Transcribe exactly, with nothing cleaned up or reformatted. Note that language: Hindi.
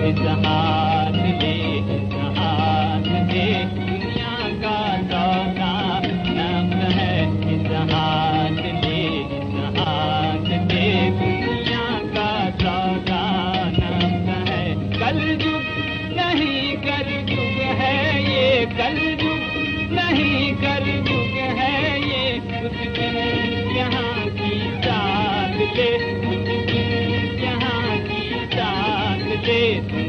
इस हाथ ले, इस हाथ ले, दुनिया का सौदा नफ्स है। इस हाथ ले, इस हाथ ले, दुनिया का सौदा नफ्स है। कल युग नहीं कर युग है ये, कल युग नहीं कर युग है ये। कुछ दिन यहाँ की साथ ले, कुछ दिन यहाँ की साथ ले।